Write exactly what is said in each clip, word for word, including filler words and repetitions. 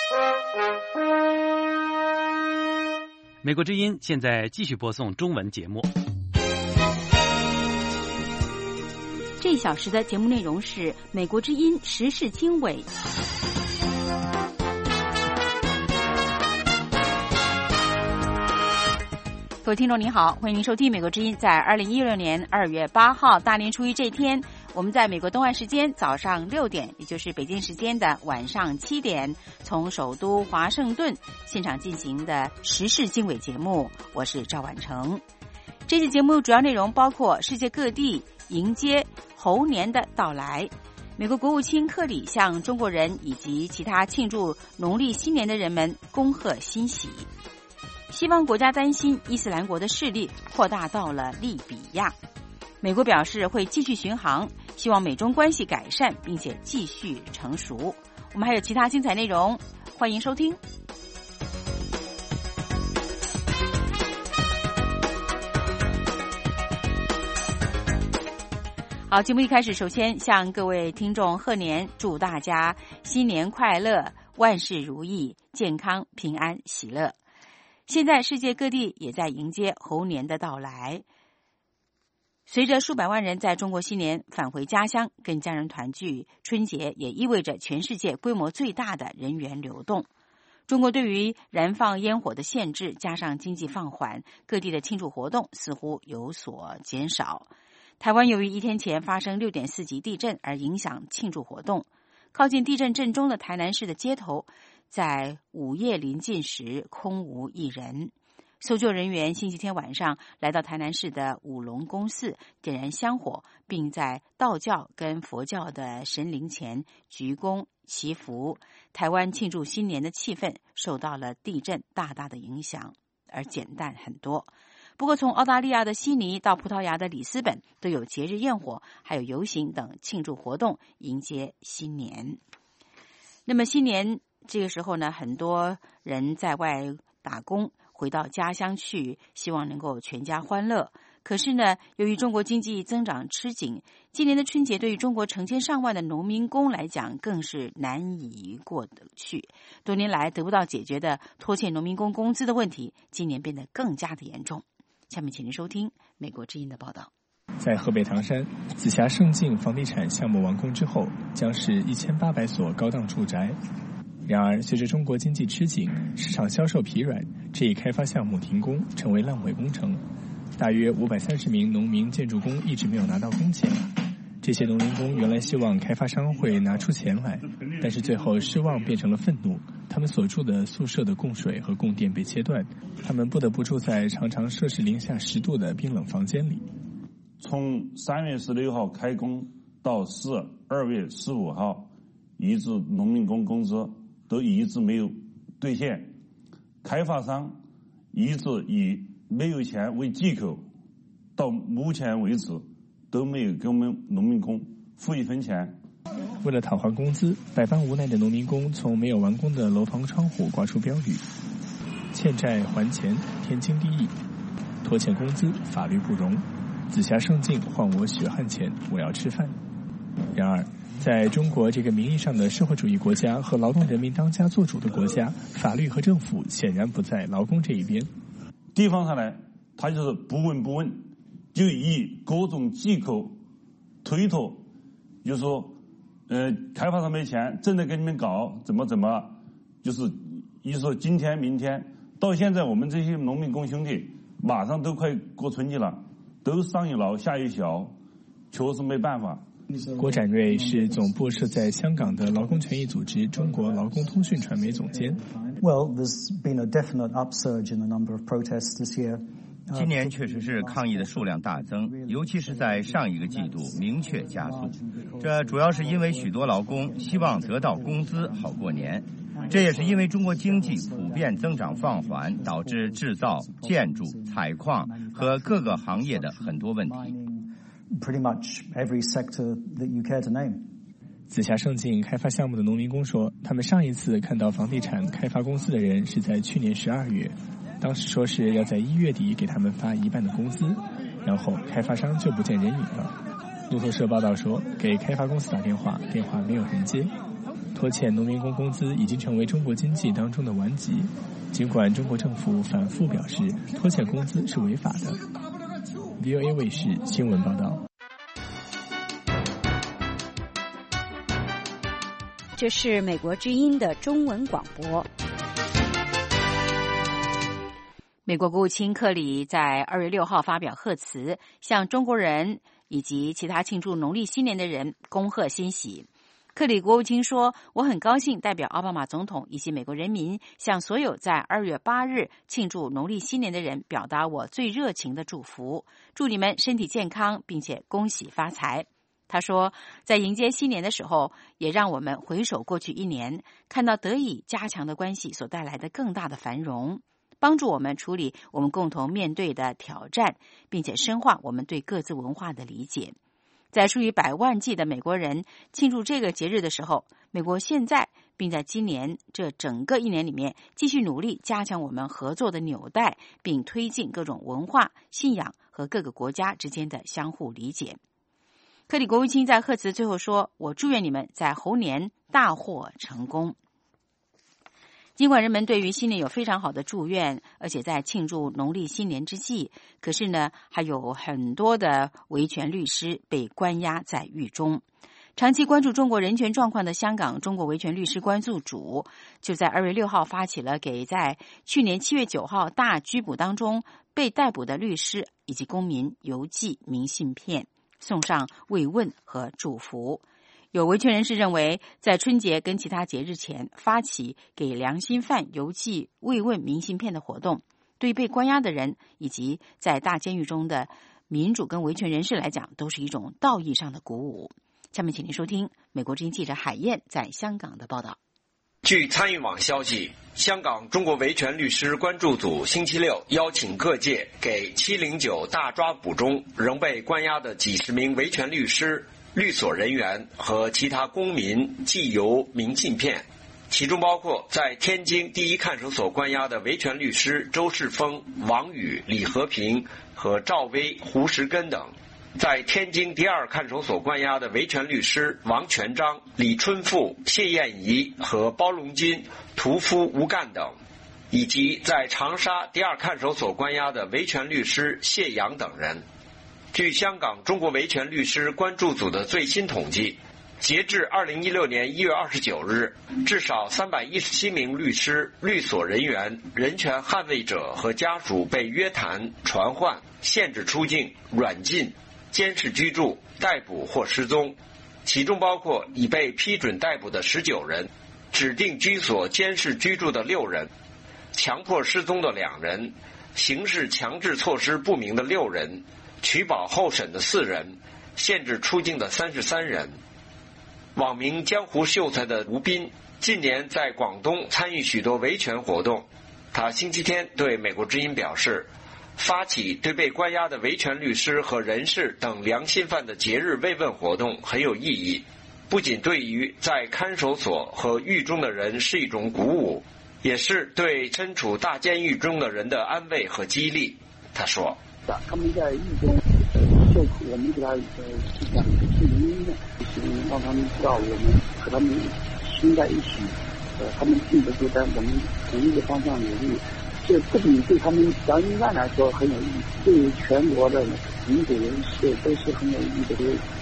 美国之音现在继续播送中文节目。 这一小时的节目内容是美国之音时事经纬。各位听众您好，欢迎您收听美国之音。在二零一六年二月八号大年初一这天，我们在美国东岸时间早上六点，也就是北京时间的晚上七点，从首都华盛顿现场进行的时事经纬节目。我是赵婉成。这期节目主要内容包括世界各地迎接猴年的到来，美国国务卿克里向中国人以及其他庆祝农历新年的人们恭贺新喜。西方国家担心伊斯兰国的势力扩大到了利比亚，美国表示会继续巡航，希望美中关系改善并且继续成熟。我们还有其他精彩内容，欢迎收听。好，节目一开始，首先向各位听众贺年，祝大家新年快乐，万事如意，健康平安喜乐。现在世界各地也在迎接猴年的到来，随着数百万人在中国新年返回家乡跟家人团聚，春节也意味着全世界规模最大的人员流动。中国对于燃放烟火的限制加上经济放缓，各地的庆祝活动似乎有所减少。台湾由于一天前发生 六点四 级地震而影响庆祝活动，靠近地震震中的台南市的街头在午夜临近时空无一人。搜救人员星期天晚上来到台南市的五龙宫寺，点燃香火，并在道教跟佛教的神灵前鞠躬祈福。台湾庆祝新年的气氛受到了地震大大的影响而减淡很多。不过从澳大利亚的悉尼到葡萄牙的里斯本都有节日焰火还有游行等庆祝活动迎接新年。那么新年这个时候呢，很多人在外打工，回到家乡去，希望能够全家欢乐。可是呢，由于中国经济增长吃紧，今年的春节对于中国成千上万的农民工来讲更是难以过得去。多年来得不到解决的拖欠农民工工资的问题，今年变得更加的严重。下面请您收听美国之音的报道。 在河北唐山，紫霞盛境房地产项目完工之后，将是一千八百所高档住宅。然而，随着中国经济吃紧，市场销售疲软，这一开发项目停工，成为烂尾工程。大约五百三十名农民建筑工一直没有拿到工钱。这些农民工原来希望开发商会拿出钱来，但是最后失望变成了愤怒。他们所住的宿舍的供水和供电被切断，他们不得不住在常常摄氏零下十度的冰冷房间里。 从三月十六号开工到十二月十五号，一直农民工工资都一直没有兑现，开发商一直以没有钱为借口，到目前为止都没有给我们农民工付一分钱。 为了讨还工资，百般无奈的农民工从没有完工的楼房窗户挂出标语：欠债还钱，天经地义；拖欠工资，法律不容。紫霞盛境，换我血汗钱，我要吃饭。然而，在中国这个名义上的社会主义国家和劳动人民当家作主的国家，法律和政府显然不在劳工这一边。 地方上呢，他就是不闻不问，就以各种借口推脱，就说呃，开发商没钱，正在给你们搞，怎么怎么，就是一说今天明天，到现在我们这些农民工兄弟马上都快过春节了，都上有老下有小，确实没办法。 郭展瑞是总部设在香港的劳工权益组织中国劳工通讯传媒总监。 Well, there's been a definite upsurge in the number of protests this year. 今年确实是抗议的数量大增，尤其是在上一个季度明确加速。这主要是因为许多劳工希望得到工资好过年，这也是因为中国经济普遍增长放缓，导致制造、建筑、采矿和各个行业的很多问题。 Pretty much every sector that you care to name. 紫霞盛境开发项目的农民工说，他们上一次看到房地产开发公司的人是在去年十二月，当时说是要在一月底给他们发一半的工资，然后开发商就不见人影了。路透社报道说，给开发公司打电话，电话没有人接。 拖欠农民工工资已经成为中国经济当中的顽疾。尽管中国政府反复表示拖欠工资是违法的。V O A 卫视新闻报道。 这是美国之音的中文广播。 美国国务卿克里在二月六号发表贺词，向中国人以及其他庆祝农历新年的人恭贺新喜。克里国务卿说，我很高兴代表奥巴马总统以及美国人民，向所有在二月八日庆祝农历新年的人表达我最热情的祝福，祝你们身体健康，并且恭喜发财。他说，在迎接新年的时候，也让我们回首过去一年，看到得以加强的关系所带来的更大的繁荣，帮助我们处理我们共同面对的挑战，并且深化我们对各自文化的理解。在数以百万计的美国人庆祝这个节日的时候，美国现在并在今年这整个一年里面继续努力加强我们合作的纽带，并推进各种文化、信仰和各个国家之间的相互理解。克里国务卿在贺词最后说，我祝愿你们在猴年大获成功。尽管人们对于新年有非常好的祝愿，而且在庆祝农历新年之际，可是呢，还有很多的维权律师被关押在狱中。长期关注中国人权状况的香港中国维权律师关注组，就在二月六号发起了给在去年七月九号大拘捕当中被逮捕的律师以及公民邮寄明信片，送上慰问和祝福。有维权人士认为，在春节跟其他节日前发起给良心犯邮寄慰问明信片的活动，对被关押的人以及在大监狱中的民主跟维权人士来讲，都是一种道义上的鼓舞。下面请您收听美国之音记者海燕在香港的报道。 据参与网消息，香港中国维权律师关注组星期六邀请各界给七零九大抓捕中仍被关押的几十名维权律师、律所人员和其他公民寄邮明信片，其中包括在天津第一看守所关押的维权律师周世峰、王宇、李和平和赵薇、胡石根等，在天津第二看守所关押的维权律师王全章、李春富、谢燕怡和包龙金、屠夫吴干等，以及在长沙第二看守所关押的维权律师谢阳等人。据香港中国维权律师关注组的最新统计，截至二零一六年一月二十九日，至少三百一十七名律师、律所人员、人权捍卫者和家属被约谈、传唤、限制出境、软禁、监视居住、逮捕或失踪，其中包括已被批准逮捕的十九人，指定居所监视居住的六人，强迫失踪的两人，刑事强制措施不明的六人，取保候审的四人，限制出境的三十三人。网名江湖秀才的吴斌近年在广东参与许多维权活动，他星期天对美国之音表示，发起对被关押的维权律师和人士等良心犯的节日慰问活动很有意义，不仅对于在看守所和狱中的人是一种鼓舞，也是对身处大监狱中的人的安慰和激励。他说， 他们在狱中受苦，我们给他呃讲是原因的，就是让他们知道我们和他们心在一起，呃，他们并不孤单，我们同一个方向努力。这不仅对他们良心犯来说很有意义，对于全国的民主人士都是很有意义的。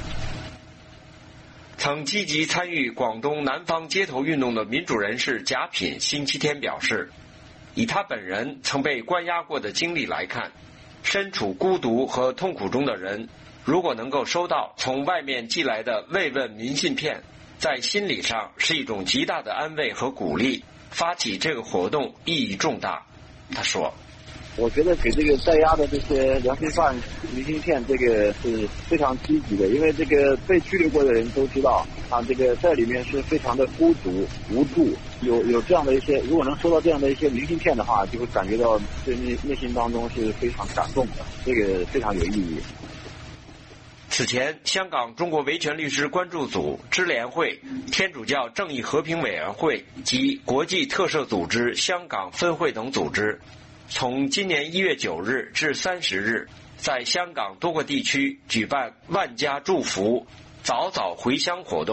曾积极参与广东南方街头运动的民主人士贾品星期天表示，以他本人曾被关押过的经历来看，身处孤独和痛苦中的人，如果能够收到从外面寄来的慰问明信片，在心理上是一种极大的安慰和鼓励，发起这个活动意义重大。他说， 我觉得给这个在押的这些良心犯明信片，这个是非常积极的，因为这个被拘留过的人都知道啊，这个在里面是非常的孤独无助，有有这样的一些，如果能收到这样的一些明信片的话，就会感觉到对内内心当中是非常感动的，这个非常有意义。 此前，香港中国维权律师关注组、支联会、天主教正义和平委员会及国际特赦组织香港分会等组织，从今年一月九日至三十日，在香港多个地区举办万家祝福、早早回乡活动，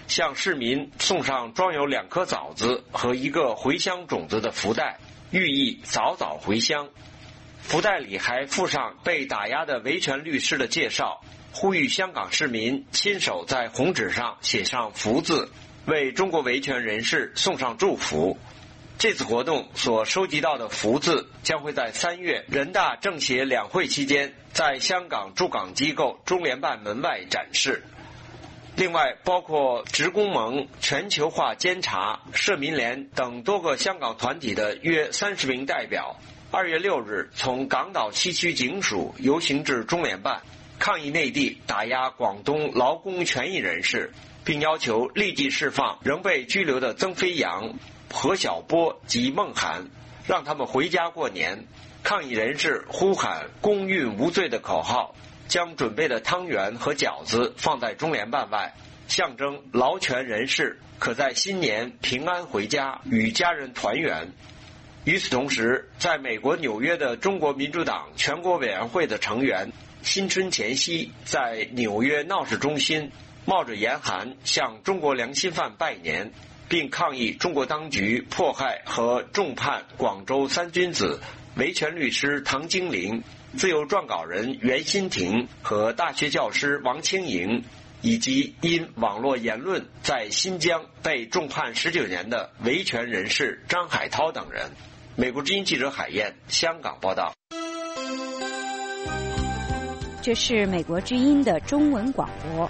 向市民送上装有两颗枣子和一个茴香种子的福袋，寓意早早回乡。福袋里还附上被打压的维权律师的介绍，呼吁香港市民亲手在红纸上写上福字，为中国维权人士送上祝福。这次活动所收集到的福字将会在三月人大政协两会期间在香港驻港机构中联办门外展示。另外，包括职工盟、全球化监察、社民联等多个香港团体的约三十名代表，二月六日从港岛西区警署游行至中联办，抗议内地打压广东劳工权益人士，并要求立即释放仍被拘留的曾飞扬、何晓波及孟涵，让他们回家过年。抗议人士呼喊公运无罪的口号，将准备的汤圆和饺子放在中联办外，象征劳权人士可在新年平安回家与家人团圆。与此同时，在美国纽约的中国民主党全国委员会的成员新春前夕在纽约闹市中心冒着严寒向中国良心犯拜年，并抗议中国当局迫害和重判广州三君子、维权律师唐晶玲、自由撰稿人袁新婷和大学教师王清莹，以及因网络言论在新疆被重判十九年的维权人士张海涛等人。美国之音记者海燕，香港报道。 这是美国之音的中文广播。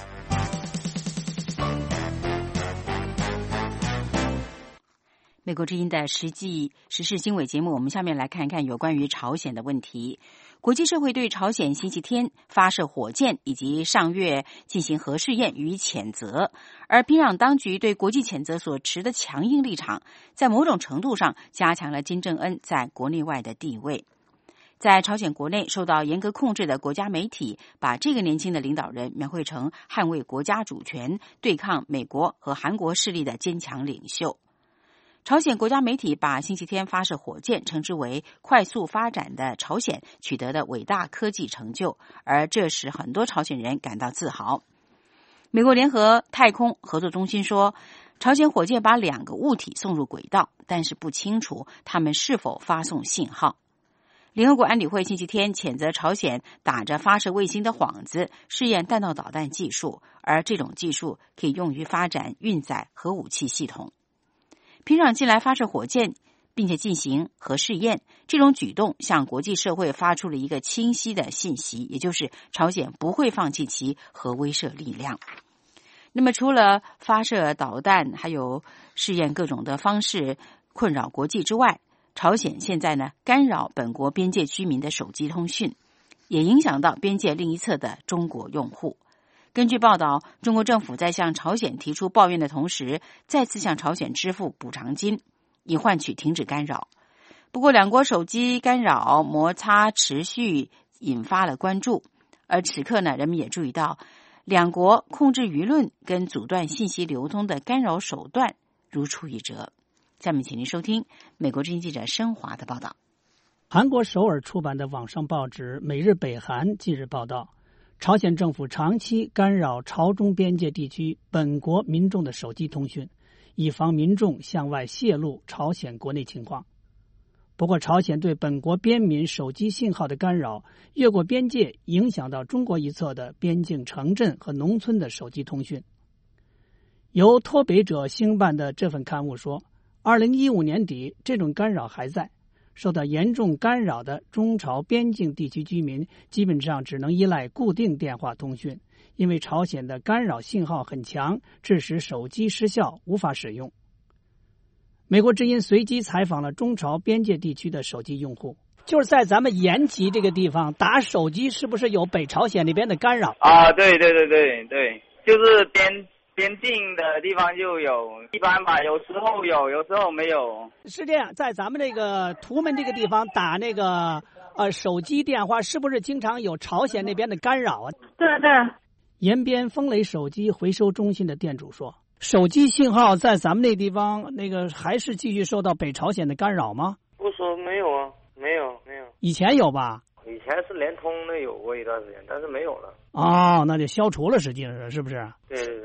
美国之音的实际时事经纬节目，我们下面来看一看有关于朝鲜的问题。国际社会对朝鲜星期天发射火箭以及上月进行核试验予以谴责，而平壤当局对国际谴责所持的强硬立场，在某种程度上加强了金正恩在国内外的地位。在朝鲜国内受到严格控制的国家媒体，把这个年轻的领导人描绘成捍卫国家主权、对抗美国和韩国势力的坚强领袖。朝鲜国家媒体把星期天发射火箭称之为快速发展的朝鲜取得的伟大科技成就，而这使很多朝鲜人感到自豪。美国联合太空合作中心说，朝鲜火箭把两个物体送入轨道，但是不清楚它们是否发送信号。联合国安理会星期天谴责朝鲜打着发射卫星的幌子试验弹道导弹技术，而这种技术可以用于发展运载核武器系统。平壤近来发射火箭并且进行核试验，这种举动向国际社会发出了一个清晰的信息，也就是朝鲜不会放弃其核威慑力量。那么除了发射导弹还有试验各种的方式困扰国际之外，朝鲜现在呢干扰本国边界居民的手机通讯，也影响到边界另一侧的中国用户。根据报道，中国政府在向朝鲜提出抱怨的同时，再次向朝鲜支付补偿金，以换取停止干扰。不过，两国手机干扰摩擦持续，引发了关注。而此刻呢，人们也注意到，两国控制舆论跟阻断信息流通的干扰手段如出一辙。下面请您收听美国之音记者申华的报道。 韩国首尔出版的网上报纸《每日北韩》近日报道，朝鲜政府长期干扰朝中边界地区本国民众的手机通讯，以防民众向外泄露朝鲜国内情况。不过，朝鲜对本国边民手机信号的干扰越过边界，影响到中国一侧的边境城镇和农村的手机通讯。由脱北者兴办的这份刊物说，二零一五年底这种干扰还在，受到严重干扰的中朝边境地区居民基本上只能依赖固定电话通讯，因为朝鲜的干扰信号很强，致使手机失效，无法使用。美国之音随机采访了中朝边界地区的手机用户，就是在咱们延吉这个地方打手机，是不是有北朝鲜那边的干扰啊？对对对对对，就是边边境的地方就有，一般吧，有时候有，有时候没有。 是这样，在咱们这个图门这个地方打那个呃手机电话，是不是经常有朝鲜那边的干扰啊？ 对对。 延边风雷手机回收中心的店主说，手机信号在咱们那地方那个还是继续受到北朝鲜的干扰吗？ 不说没有啊，没有没有。 以前有吧？ 以前是联通的有过一段时间，但是没有了。 哦，那就消除了，实际上是是不是？ 对对对。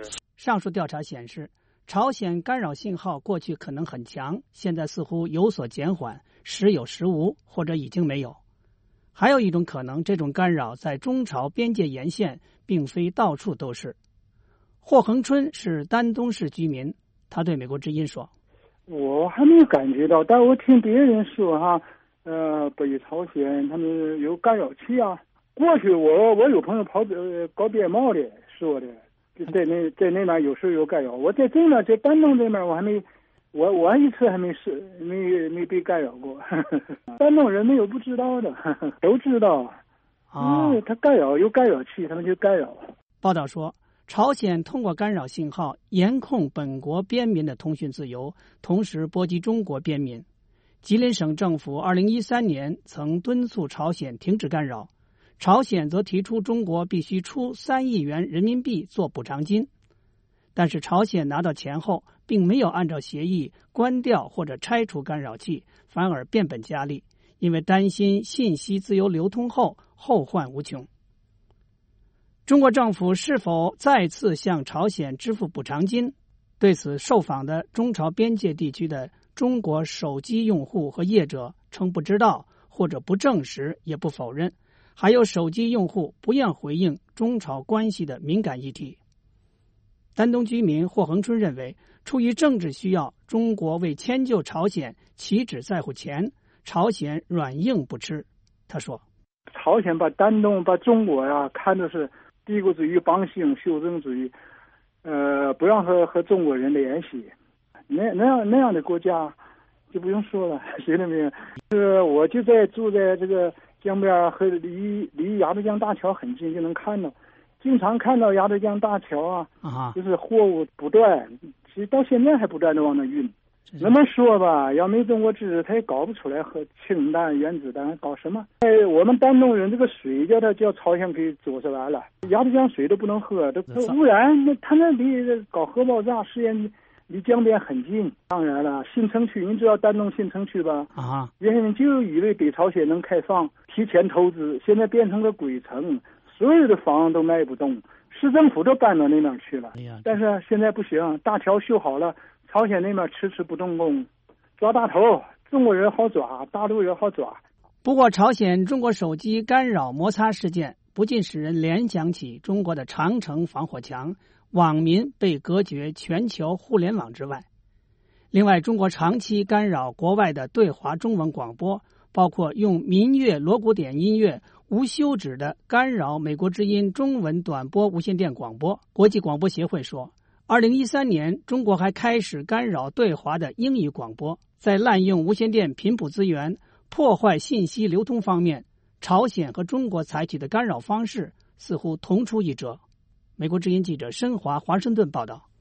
上述调查显示，朝鲜干扰信号过去可能很强，现在似乎有所减缓，时有时无，或者已经没有。还有一种可能，这种干扰在中朝边界沿线，并非到处都是。霍恒春是丹东市居民，他对美国之音说：“ 我还没有感觉到，但我听别人说哈，呃，北朝鲜他们有干扰器啊。过去我我有朋友跑呃搞边贸的说的，就在那在那边有时候有干扰。我在这边在丹东这边我还没。”我我一次还没是没没被干扰过，丹东人没有不知道的，都知道。啊、嗯，他干扰有干扰器，他们就干扰。 报道说，朝鲜通过干扰信号严控本国边民的通讯自由，同时波及中国边民。吉林省政府二零一三年曾敦促朝鲜停止干扰，朝鲜则提出中国必须出三亿元人民币做补偿金。但是朝鲜拿到钱后，并没有按照协议关掉或者拆除干扰器，反而变本加厉，因为担心信息自由流通后后患无穷。中国政府是否再次向朝鲜支付补偿金？对此，受访的中朝边界地区的中国手机用户和业者称不知道，或者不证实也不否认。还有手机用户不愿回应中朝关系的敏感议题。丹东居民霍恒春认为，出于政治需要，中国为迁就朝鲜岂只在乎钱，朝鲜软硬不吃。他说， 朝鲜把丹东把中国呀、啊、看的是帝国主义邦性修正主义，呃，不让和和中国人联系，那那样那样的国家就不用说了，谁都没有。是我就在住在这个江边，和离离鸭绿江大桥很近，就能看到。经常看到鸭绿江大桥啊，啊就是货物不断，其实到现在还不断的往那运。那么说吧，要没中国支持，他也搞不出来和氢弹、原子弹，搞什么？哎，我们丹东人这个水叫他叫朝鲜给做是完了，鸭绿江水都不能喝，都污染。那他那离搞核爆炸实验离江边很近。当然了，新城区，你知道丹东新城区吧？啊，原先就以为北朝鲜能开放，提前投资，现在变成了鬼城。所有的房都卖不动，市政府都搬到那边去了。但是现在不行，大桥修好了，朝鲜那边迟迟不动工，抓大头，中国人好抓，大陆人好抓。 不过，朝鲜中国手机干扰摩擦事件不禁使人联想起中国的长城防火墙，网民被隔绝全球互联网之外。另外，中国长期干扰国外的对华中文广播，包括用民乐锣鼓点音乐无休止的干扰美国之音中文短波无线电广播。国际广播协会说，二零一三年中国还开始干扰对华的英语广播。在滥用无线电频谱资源、破坏信息流通方面，朝鲜和中国采取的干扰方式似乎同出一辙。美国之音记者申华华盛顿报道。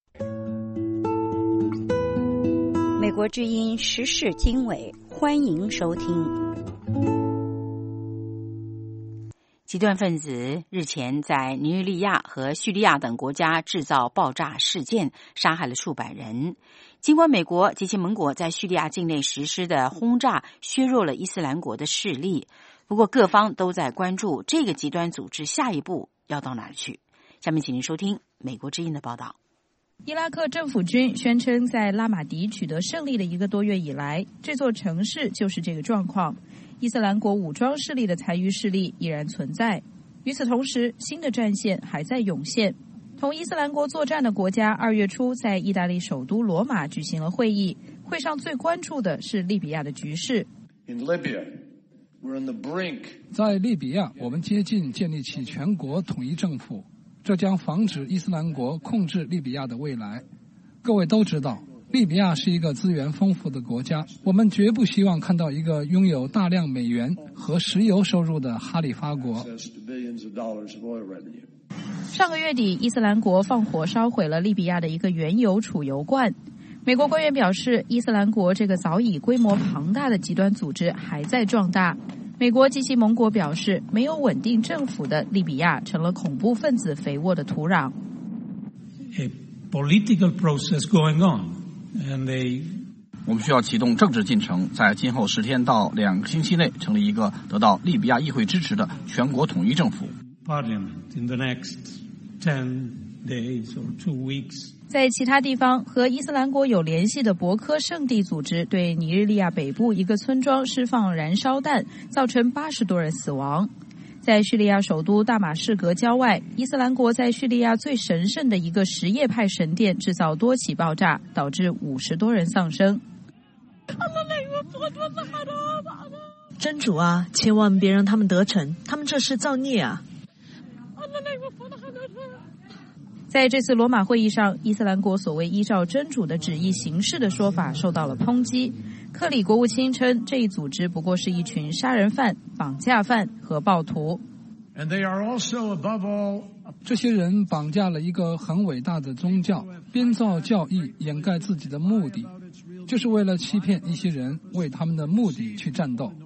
美国之音时事经纬，欢迎收听。 极端分子日前在尼日利亚和叙利亚等国家制造爆炸事件，杀害了数百人。尽管美国及其盟国在叙利亚境内实施的轰炸削弱了伊斯兰国的势力，不过各方都在关注这个极端组织下一步要到哪儿去。下面请您收听美国之音的报道。 伊拉克政府军宣称，在拉马迪取得胜利的一个多月以来，这座城市就是这个状况。伊斯兰国武装势力的残余势力依然存在。与此同时，新的战线还在涌现。同伊斯兰国作战的国家二月初在意大利首都罗马举行了会议，会上最关注的是利比亚的局势。 在利比亚，我们接近建立起全国统一政府，这将防止伊斯兰国控制利比亚的未来。各位都知道，利比亚是一个资源丰富的国家，我们绝不希望看到一个拥有大量美元和石油收入的哈里发国。 上个月底，伊斯兰国放火烧毁了利比亚的一个原油储油罐。美国官员表示，伊斯兰国这个早已规模庞大的极端组织还在壮大。美国及其盟国表示，没有稳定政府的利比亚成了恐怖分子肥沃的土壤。 A political process going on, and they... 我们需要启动政治进程，在今后十天到两个星期内成立一个得到利比亚议会支持的全国统一政府。 Parliament in the next ten days or two weeks. 在其他地方和伊斯兰国有联系的博科圣地组织对尼日利亚北部一个村庄释放燃烧弹，造成八十多人死亡。在叙利亚首都大马士革郊外，伊斯兰国在叙利亚最神圣的一个什叶派神殿制造多起爆炸，导致五十多人丧生。 真主啊，千万别让他们得逞，他们这是造孽啊！ 在这次罗马会议上，伊斯兰国所谓依照真主的旨意行事的说法受到了抨击。克里国务卿称，这一组织不过是一群杀人犯、绑架犯和暴徒。 And they are also above all 这些人绑架了一个很伟大的宗教，编造教义掩盖自己的目的，就是为了欺骗一些人为他们的目的去战斗。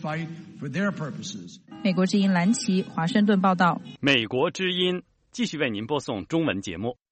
美国之音蓝旗华盛顿报道。 美国之音继续为您播送中文节目。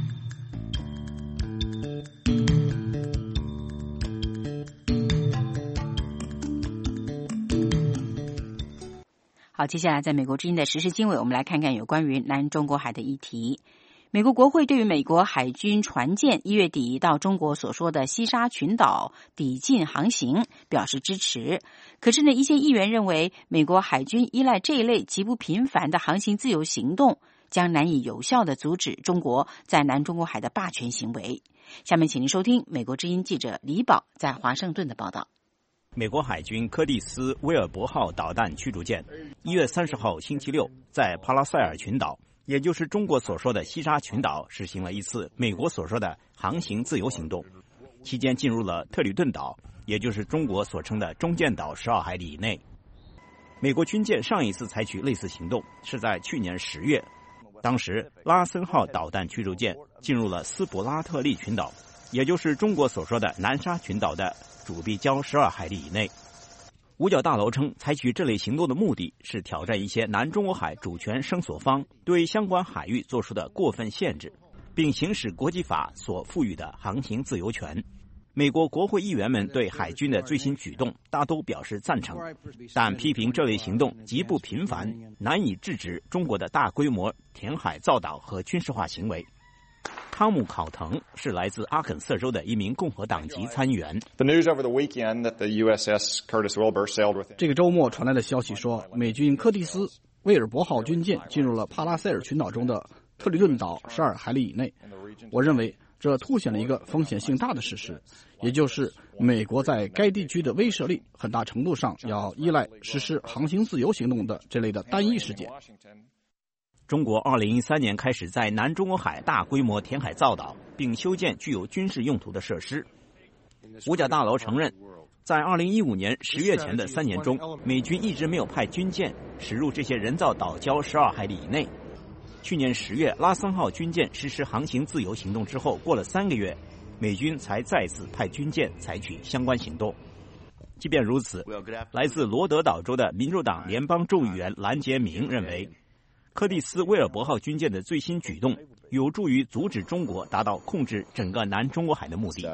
好，接下来在美国之音的时事经纬，我们来看看有关于南中国海的议题。美国国会对于美国海军船舰一月底到中国所说的西沙群岛抵近航行表示支持。可是呢，一些议员认为，美国海军依赖这一类极不频繁的航行自由行动，将难以有效地阻止中国在南中国海的霸权行为。下面请您收听美国之音记者李宝在华盛顿的报道。 美国海军柯蒂斯·威尔伯号导弹驱逐舰一月三十号星期六在帕拉塞尔群岛，也就是中国所说的西沙群岛，实行了一次美国所说的航行自由行动，期间进入了特里顿岛，也就是中国所称的中间岛十二海里以内。美国军舰上一次采取类似行动是在去年十月，当时拉森号导弹驱逐舰进入了斯普拉特利群岛，也就是中国所说的南沙群岛的主壁礁十二海里以内。五角大楼称，采取这类行动的目的是挑战一些南中国海主权声索方对相关海域做出的过分限制，并行使国际法所赋予的航行自由权。美国国会议员们对海军的最新举动大都表示赞成，但批评这类行动极不频繁，难以制止中国的大规模填海造岛和军事化行为。汤姆·考腾是来自阿肯色州的一名共和党籍参议员。 这个周末传来的消息说，美军柯蒂斯·威尔伯号军舰进入了帕拉塞尔群岛中的特里顿岛十二海里以内。我认为这凸显了一个风险性大的事实，也就是美国在该地区的威慑力很大程度上要依赖实施航行自由行动的这类的单一事件。 中国二零一三年开始在南中国海大规模填海造岛，并修建具有军事用途的设施。五角大楼承认，在二零一五年十月前的三年中，美军一直没有派军舰驶入这些人造岛礁十二海里以内。去年十月，拉森号军舰实施航行自由行动之后，过了三个月，美军才再次派军舰采取相关行动。即便如此，来自罗德岛州的民主党联邦众议员兰杰明认为，柯蒂斯·威尔伯号军舰的最新举动有助于阻止中国达到控制整个南中国海的目的。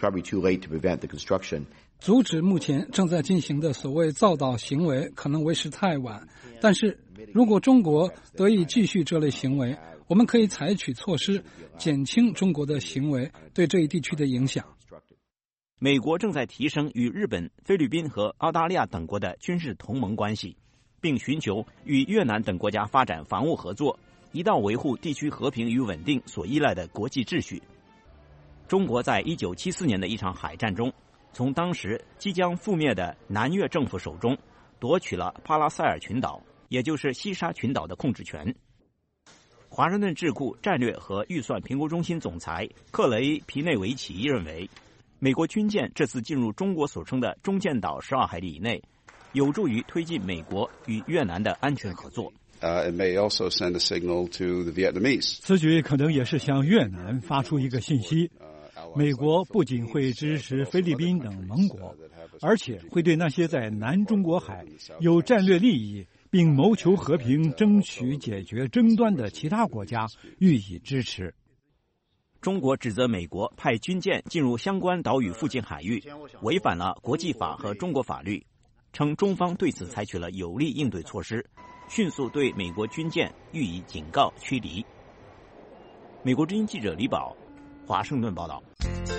阻止目前正在进行的所谓造岛行为可能为时太晚，但是如果中国得以继续这类行为，我们可以采取措施减轻中国的行为对这一地区的影响。 美国正在提升与日本、菲律宾和澳大利亚等国的军事同盟关系，并寻求与越南等国家发展防务合作，以到维护地区和平与稳定所依赖的国际秩序。中国在一九七四年的一场海战中，从当时即将覆灭的南越政府手中夺取了帕拉塞尔群岛，也就是西沙群岛的控制权。华盛顿智库战略和预算评估中心总裁克雷皮内维奇认为，美国军舰这次进入中国所称的中间岛十二海里以内，有助于推进美国与越南的安全合作。 Uh, it may also send a signal to the Vietnamese. 此举可能也是向越南发出一个信息，美国不仅会支持菲律宾等盟国，而且会对那些在南中国海有战略利益并谋求和平、争取解决争端的其他国家予以支持。 中国指责美国派军舰进入相关岛屿附近海域，违反了国际法和中国法律，称中方对此采取了有力应对措施，迅速对美国军舰予以警告驱离。 美国之音记者李宝，华盛顿报道。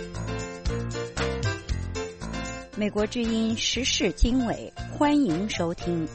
美国之音时事经纬，欢迎收听。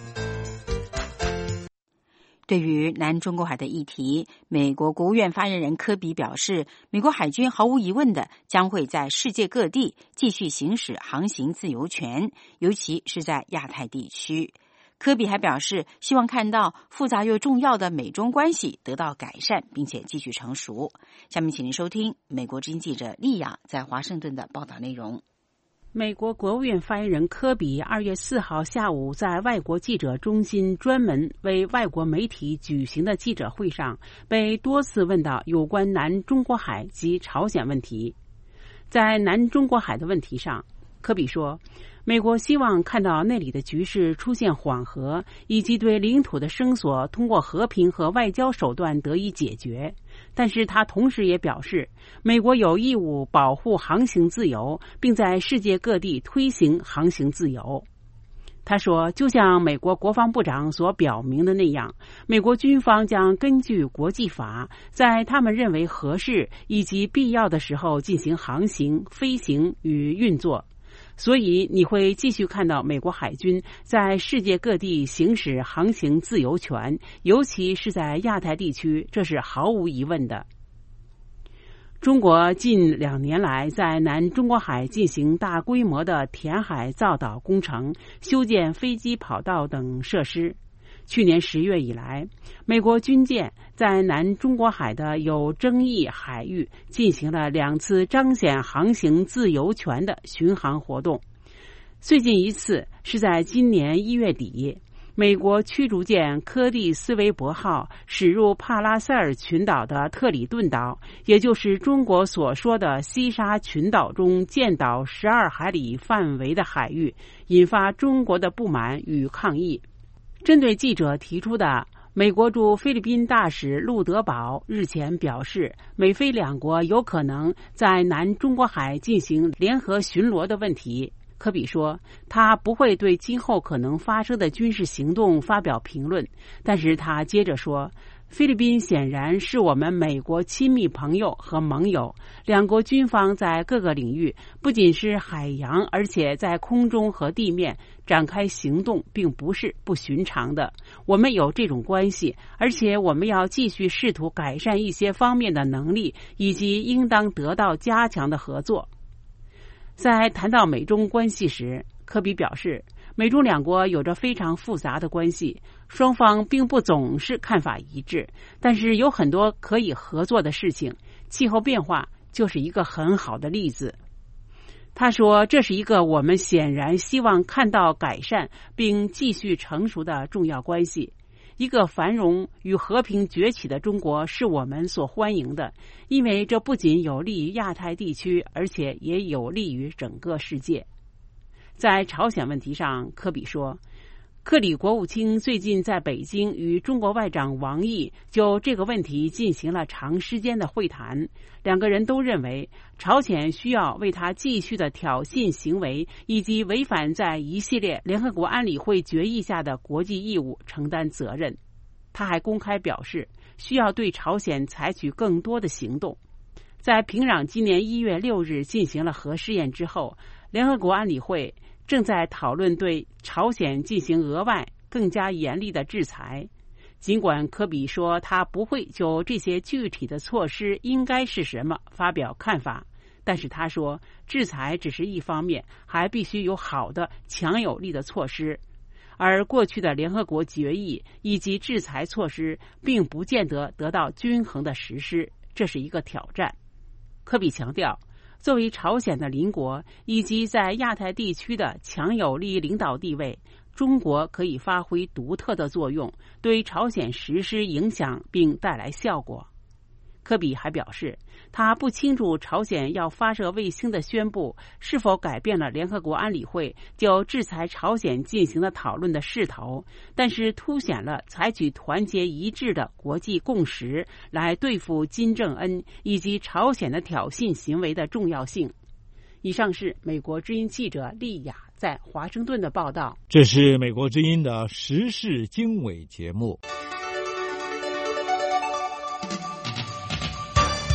对于南中国海的议题，美国国务院发言人科比表示，美国海军毫无疑问的将会在世界各地继续行使航行自由权，尤其是在亚太地区。科比还表示，希望看到复杂又重要的美中关系得到改善，并且继续成熟。下面请您收听美国之音记者丽雅在华盛顿的报道内容。 美国国务院发言人科比二月四号下午在外国记者中心专门为外国媒体举行的记者会上，被多次问到有关南中国海及朝鲜问题。在南中国海的问题上，科比说，美国希望看到那里的局势出现缓和，以及对领土的声索通过和平和外交手段得以解决。但是他同时也表示，美国有义务保护航行自由，并在世界各地推行航行自由。他说，就像美国国防部长所表明的那样，美国军方将根据国际法，在他们认为合适以及必要的时候进行航行、飞行与运作。所以你会继续看到美国海军在世界各地行使航行自由权，尤其是在亚太地区，这是毫无疑问的。中国近两年来在南中国海进行大规模的填海造岛工程，修建飞机跑道等设施。去年十月以来，美国军舰在南中国海的有争议海域进行了两次彰显航行自由权的巡航活动。最近一次是在今年一月底，美国驱逐舰柯蒂斯维伯号驶入帕拉塞尔群岛的特里顿岛，也就是中国所说的西沙群岛中舰岛十二海里范围的海域，引发中国的不满与抗议。针对记者提出的美国驻菲律宾大使陆德宝日前表示，美菲两国有可能在南中国海进行联合巡逻的问题，科比说，他不会对今后可能发生的军事行动发表评论，但是他接着说，菲律宾显然是我们美国亲密朋友和盟友，两国军方在各个领域，不仅是海洋，而且在空中和地面展开行动，并不是不寻常的。我们有这种关系，而且我们要继续试图改善一些方面的能力，以及应当得到加强的合作。在谈到美中关系时，科比表示，美中两国有着非常复杂的关系，双方并不总是看法一致，但是有很多可以合作的事情，气候变化就是一个很好的例子。他说，这是一个我们显然希望看到改善并继续成熟的重要关系。一个繁荣与和平崛起的中国是我们所欢迎的，因为这不仅有利于亚太地区，而且也有利于整个世界。在朝鲜问题上，科比说，克里国务卿最近在北京与中国外长王毅就这个问题进行了长时间的会谈，两个人都认为朝鲜需要为他继续的挑衅行为以及违反在一系列联合国安理会决议下的国际义务承担责任。他还公开表示需要对朝鲜采取更多的行动。在平壤今年一月六日进行了核试验之后，联合国安理会正在讨论对朝鲜进行额外更加严厉的制裁。尽管科比说他不会就这些具体的措施应该是什么发表看法，但是他说制裁只是一方面，还必须有好的强有力的措施，而过去的联合国决议以及制裁措施并不见得得到均衡的实施，这是一个挑战。科比强调，作为朝鲜的邻国以及在亚太地区的强有力领导地位，中国可以发挥独特的作用，对朝鲜实施影响并带来效果。科比还表示，他不清楚朝鲜要发射卫星的宣布是否改变了联合国安理会就制裁朝鲜进行的讨论的势头，但是凸显了采取团结一致的国际共识来对付金正恩以及朝鲜的挑衅行为的重要性。以上是美国之音记者丽雅在华盛顿的报道。 这是美国之音的时事经纬节目。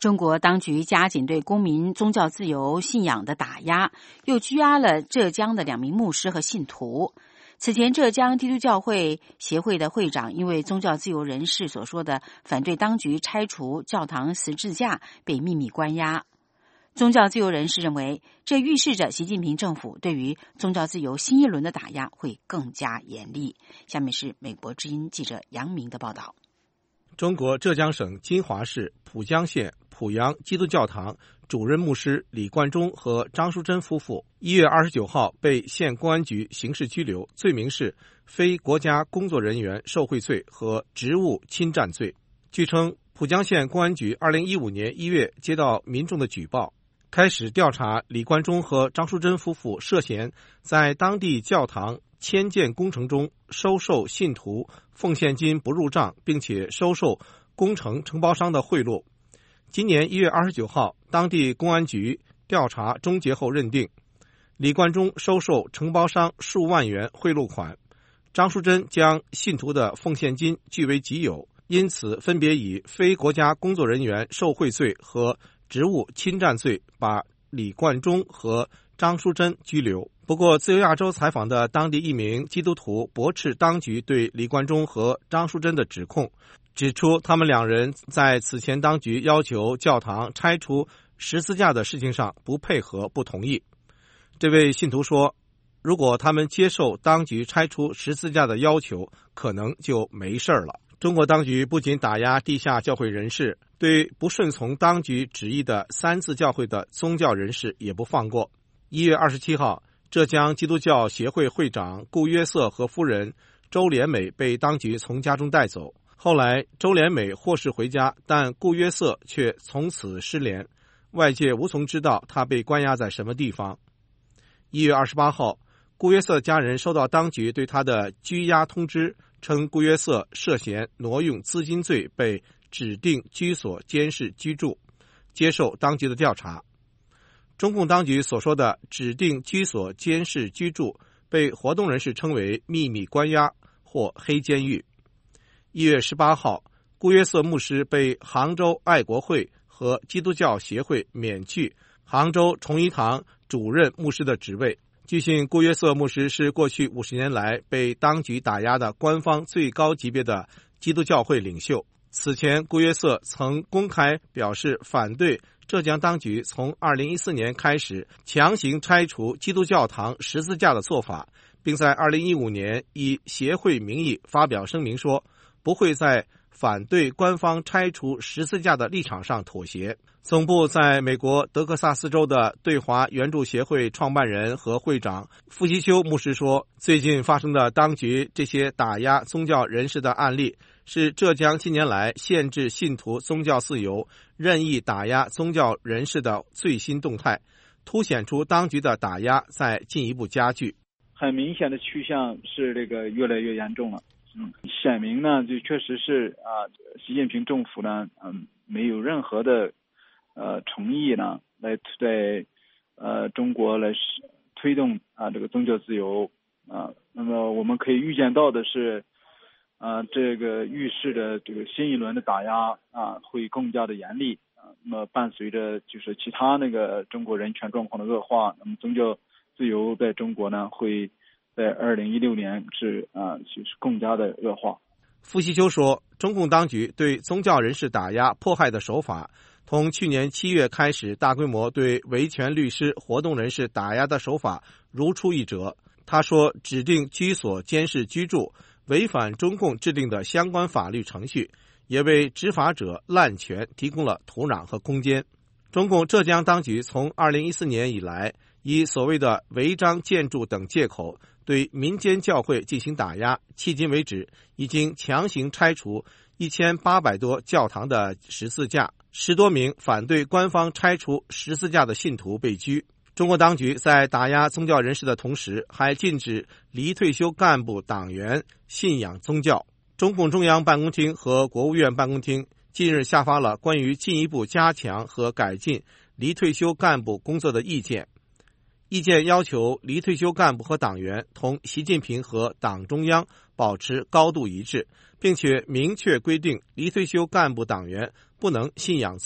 中国当局加紧对公民宗教自由信仰的打压，又拘押了浙江的两名牧师和信徒。此前，浙江基督教会协会的会长因为宗教自由人士所说的反对当局拆除教堂十字架被秘密关押。宗教自由人士认为，这预示着习近平政府对于宗教自由新一轮的打压会更加严厉。下面是美国之音记者杨明的报道。 中国浙江省金华市浦江县浦阳基督教堂主任牧师李冠中和张淑珍夫妇一月二十九号被县公安局刑事拘留，罪名是非国家工作人员受贿罪和职务侵占罪。据称，浦江县公安局二零一五年一月接到民众的举报，开始调查李冠中和张淑珍夫妇涉嫌在当地教堂迁建工程中收受信徒奉献金不入账，并且收受工程承包商的贿赂。今年一月二十九号，当地公安局调查终结后认定，李冠中收受承包商数万元贿赂款，张淑珍将信徒的奉献金据为己有，因此分别以非国家工作人员受贿罪和职务侵占罪把李冠中和张淑珍拘留。不过，自由亚洲采访的当地一名基督徒驳斥当局对李冠中和张淑珍的指控，指出他们两人在此前当局要求教堂拆除十字架的事情上不配合、不同意。这位信徒说，如果他们接受当局拆除十字架的要求，可能就没事了。中国当局不仅打压地下教会人士，对不顺从当局旨意的三自教会的宗教人士也不放过。一月二十七号，浙江基督教协会会长顾约瑟和夫人周连美被当局从家中带走。后来，周连美获释回家，但顾约瑟却从此失联，外界无从知道他被关押在什么地方。一月二十八号，顾约瑟家人收到当局对他的拘押通知，称顾约瑟涉嫌挪用资金罪被指定居所监视居住，接受当局的调查。中共当局所说的指定居所监视居住被活动人士称为秘密关押或黑监狱。一月十八号，顾约瑟牧师被杭州爱国会和基督教协会免去杭州崇一堂主任牧师的职位。据信，顾约瑟牧师是过去五十年来被当局打压的官方最高级别的基督教会领袖。此前，顾约瑟曾公开表示反对浙江当局从二零一四年开始强行拆除基督教堂十字架的做法，并在二零一五年以协会名义发表声明说，不会在反对官方拆除十字架的立场上妥协。总部在美国德克萨斯州的对华援助协会创办人和会长傅希修牧师说，最近发生的当局这些打压宗教人士的案例，是浙江近年来限制信徒宗教自由、任意打压宗教人士的最新动态，凸显出当局的打压在进一步加剧。 很明显的趋向是这个越来越严重了。嗯，显明呢，就确实是啊，习近平政府呢，嗯，没有任何的呃诚意呢，来在呃中国来推动啊这个宗教自由啊。那么我们可以预见到的是，啊这个预示着这个新一轮的打压啊会更加的严厉啊。那么伴随着就是其他那个中国人权状况的恶化，那么宗教自由在中国呢会在二零一六年是啊，就是更加的恶化。 傅希修说，中共当局对宗教人士打压迫害的手法，从去年七月开始大规模对维权律师、活动人士打压的手法如出一辙。他说，指定居所监视居住违反中共制定的相关法律程序，也为执法者滥权提供了土壤和空间。中共浙江当局从二零一四年以来，以所谓的违章建筑等借口对民间教会进行打压，迄今为止已经强行拆除一千八百多教堂的十字架，十多名反对官方拆除十字架的信徒被拘。中国当局在打压宗教人士的同时，还禁止离退休干部党员信仰宗教。中共中央办公厅和国务院办公厅近日下发了关于进一步加强和改进离退休干部工作的意见。意见要求离退休干部和党员同习近平和党中央保持高度一致，并且明确规定离退休干部党员不能信仰宗教，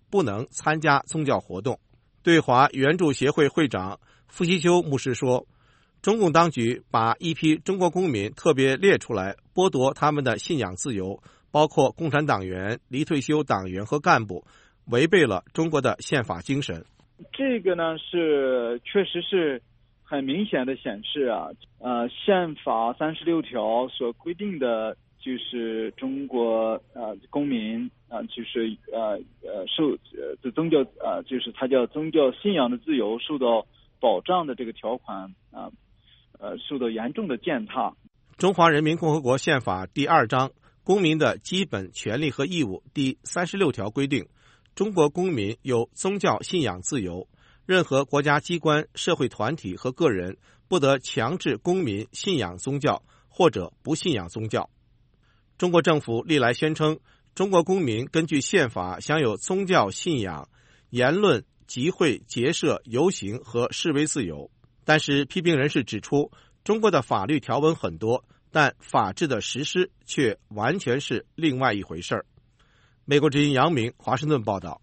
不能参加宗教活动。对华援助协会会长傅希秋牧师说，中共当局把一批中国公民特别列出来，剥夺他们的信仰自由，包括共产党员、离退休党员和干部，违背了中国的宪法精神。 这个呢是确实是很明显的显示啊，呃，宪法三十六条所规定的就是中国呃公民啊、呃，就是呃呃受呃宗教呃就是它叫宗教信仰的自由受到保障的这个条款啊。呃，受到严重的践踏。 中华人民共和国宪法第二章公民的基本权利和义务第三十六条规定，中国公民有宗教信仰自由，任何国家机关、社会团体和个人不得强制公民信仰宗教或者不信仰宗教。中国政府历来宣称，中国公民根据宪法享有宗教信仰、言论、集会、结社、游行和示威自由。但是批评人士指出，中国的法律条文很多，但法治的实施却完全是另外一回事儿。美国之音杨明华盛顿报道。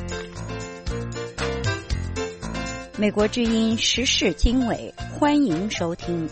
美国之音时事经纬，欢迎收听。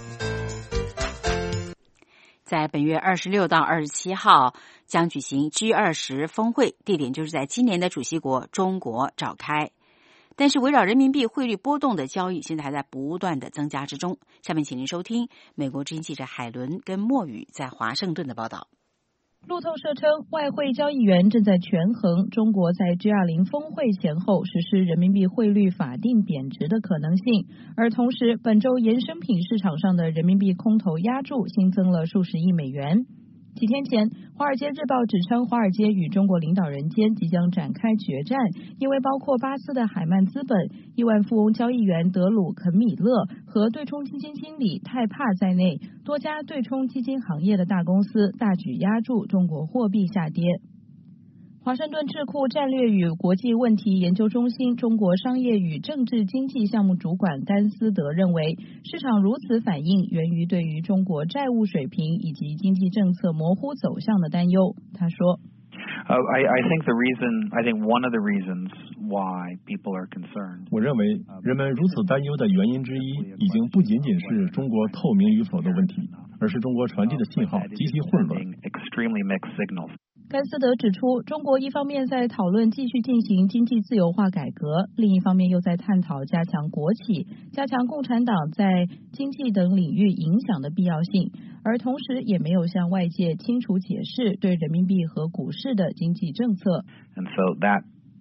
在本月二十六到二十七号将举行 G 二十 峰会，地点就是在今年的主席国中国召开。但是围绕人民币汇率波动的交易现在还在不断的增加之中。下面请您收听美国之音记者海伦跟墨雨在华盛顿的报道。 路透社称，外汇交易员正在权衡中国在 G 二十 峰会前后实施人民币汇率法定贬值的可能性，而同时本周衍生品市场上的人民币空头押注新增了数十亿美元。几天前，《华尔街日报》指称，华尔街与中国领导人间即将展开决战，因为包括巴斯的海曼资本、亿万富翁交易员德鲁肯米勒和对冲基金经理泰帕在内，多家对冲基金行业的大公司大举押注中国货币下跌。华盛顿智库战略与国际问题研究中心中国商业与政治经济项目主管甘斯德认为，市场如此反应源于对于中国债务水平以及经济政策模糊走向的担忧。他说 Uh, I, I think the reason, I think one of the reasons why people are concerned. 我认为人们如此担忧的原因之一，已经不仅仅是中国透明与否的问题，而是中国传递的信号极其混乱。 Extremely mixed signals. 甘斯德指出，中国一方面在讨论继续进行经济自由化改革，另一方面又在探讨加强国企、加强共产党在经济等领域影响的必要性，而同时也没有向外界清楚解释对人民币和股市的经济政策。 And so that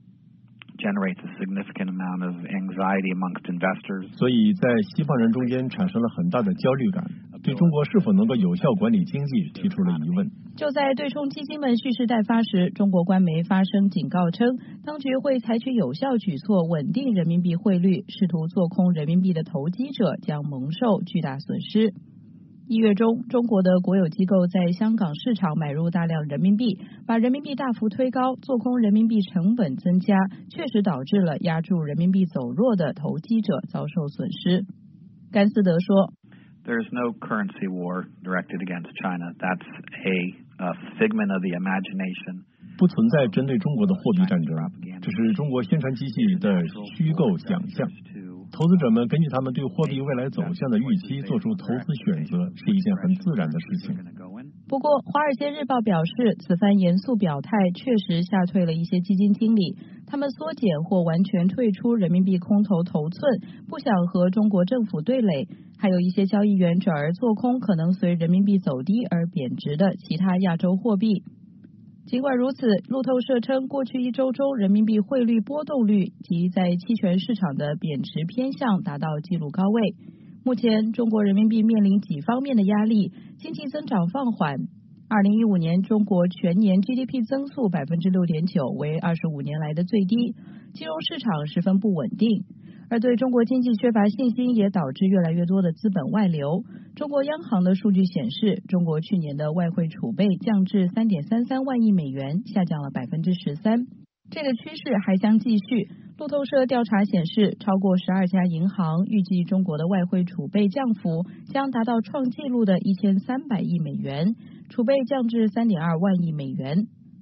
generates a significant amount of anxiety amongst investors. 所以在西方人中间产生了很大的焦虑感，对中国是否能够有效管理经济提出了疑问。 就在对冲基金们蓄势待发时，中国官媒发声警告称，当局会采取有效举措稳定人民币汇率，试图做空人民币的投机者将蒙受巨大损失。一月中，中国的国有机构在香港市场买入大量人民币，把人民币大幅推高，做空人民币成本增加，确实导致了压住人民币走弱的投机者遭受损失。甘斯德说 There's no currency war directed against China. That's a, a figment of the imagination. 不存在针对中国的货币战争，这是中国宣传机器的虚构想象。投资者们根据他们对货币未来走向的预期做出投资选择，是一件很自然的事情。 不过，《华尔街日报》表示，此番严肃表态确实吓退了一些基金经理，他们缩减或完全退出人民币空头头寸，不想和中国政府对垒。还有一些交易员转而做空可能随人民币走低而贬值的其他亚洲货币。尽管如此，路透社称，过去一周中人民币汇率波动率及在期权市场的贬值偏向达到纪录高位。目前，中国人民币面临几方面的压力，经济增长放缓。二零一五年，中国全年 G D P 增速 百分之六点九， 为二十五年来的最低，金融市场十分不稳定。而对中国经济缺乏信心，也导致越来越多的资本外流。中国央行的数据显示，中国去年的外汇储备降至 三点三三万亿美元，下降了 百分之十三。这个趋势还将继续。路透社调查显示，超过十二家银行预计中国的外汇储备降幅将达到创纪录的一千三百亿美元，储备降至 三点二万亿美元。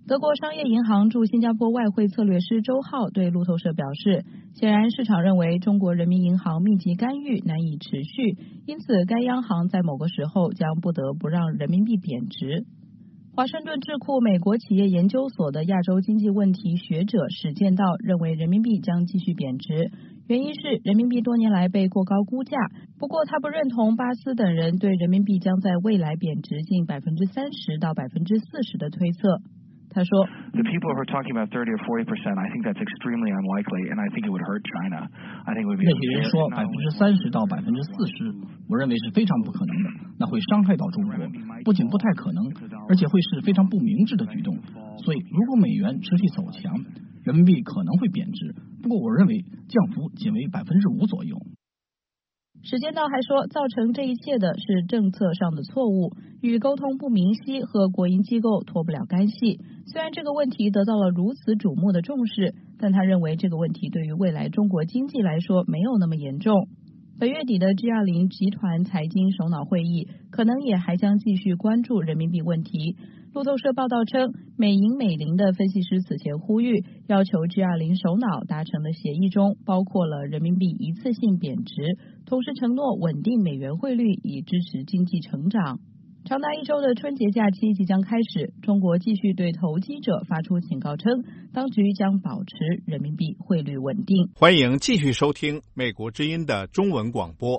德国商业银行驻新加坡外汇策略师周浩对路透社表示，显然市场认为中国人民银行密集干预难以持续，因此该央行在某个时候将不得不让人民币贬值。华盛顿智库美国企业研究所的亚洲经济问题学者史建道认为人民币将继续贬值，原因是人民币多年来被过高估价。不过他不认同巴斯等人对人民币将在未来贬值近百分之三十到百分之四十的推测。他说 The people who are talking about thirty or forty percent, I think that's extremely unlikely, and I think it would hurt China. I think it would be 那些人说百分之三十到百分之四十，我认为是非常不可能的，那会伤害到中国，不仅不太可能，而且会是非常不明智的举动。所以，如果美元持续走强，人民币可能会贬值，不过我认为降幅仅为百分之五左右。 史建道还说，造成这一切的是政策上的错误，与沟通不明晰和国营机构脱不了干系。虽然这个问题得到了如此瞩目的重视，但他认为这个问题对于未来中国经济来说没有那么严重。本月底的 G 二十 集团财经首脑会议可能也还将继续关注人民币问题。路透社报道称，美银美林的分析师此前呼吁，要求 G 二十 首脑达成的协议中包括了人民币一次性贬值，同时承诺稳定美元汇率以支持经济成长。长达一周的春节假期即将开始，中国继续对投机者发出警告称，当局将保持人民币汇率稳定。 欢迎继续收听美国之音的中文广播。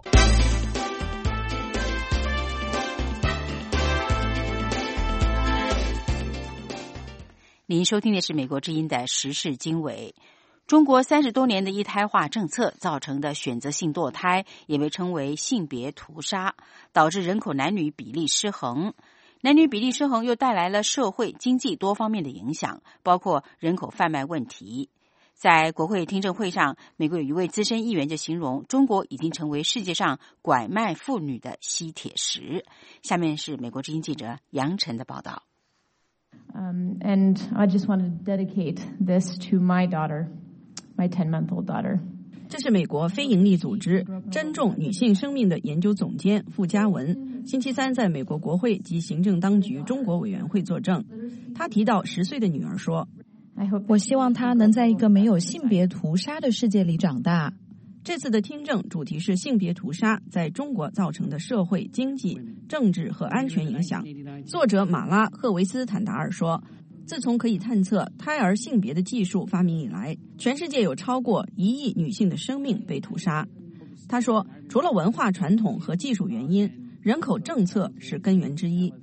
您收听的是美国之音的时事经纬。中国三十多年的一胎化政策造成的选择性堕胎，也被称为性别屠杀，导致人口男女比例失衡。男女比例失衡又带来了社会、经济多方面的影响，包括人口贩卖问题。在国会听证会上，美国有一位资深议员就形容，中国已经成为世界上拐卖妇女的吸铁石。下面是美国之音记者杨晨的报道。 Um, and I just wanted to dedicate this to my daughter, my ten-month-old daughter. 这是美国非营利组织珍重女性生命的研究总监傅嘉文，星期三在美国国会及行政当局中国委员会作证。他提到十岁的女儿说：“ 我希望她能在一个没有性别屠杀的世界里长大。” 这次的听证主题是性别屠杀在中国造成的社会、经济、政治和安全影响。作者马拉·赫维斯坦达尔说，自从可以探测胎儿性别的技术发明以来，全世界有超过一亿女性的生命被屠杀。他说，除了文化传统和技术原因，人口政策是根源之一。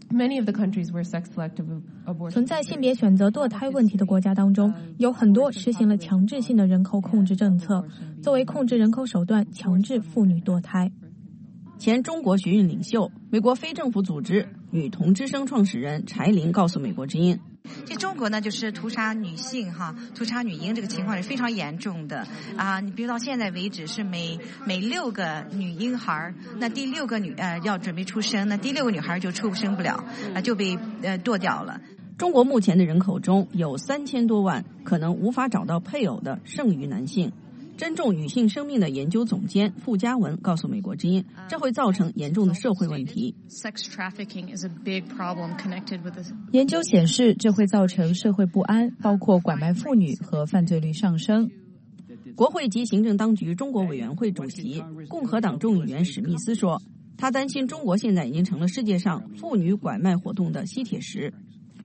存在性别选择堕胎问题的国家当中，有很多实行了强制性的人口控制政策，作为控制人口手段，强制妇女堕胎。 前中国学运领袖、美国非政府组织女童之声创始人柴玲告诉美国之音， 这中国呢，就是屠杀女性哈，屠杀女婴这个情况是非常严重的啊！你比如到现在为止，是每每六个女婴孩，那第六个女呃要准备出生，那第六个女孩就出生不了啊，就被呃剁掉了。 中国目前的人口中有三千多万可能无法找到配偶的剩余男性。珍重女性生命的研究总监傅嘉文告诉美国之音，这会造成严重的社会问题。 研究显示，这会造成社会不安，包括拐卖妇女和犯罪率上升。 国会及行政当局中国委员会主席、共和党众议员史密斯说，他担心中国现在已经成了世界上妇女拐卖活动的吸铁石。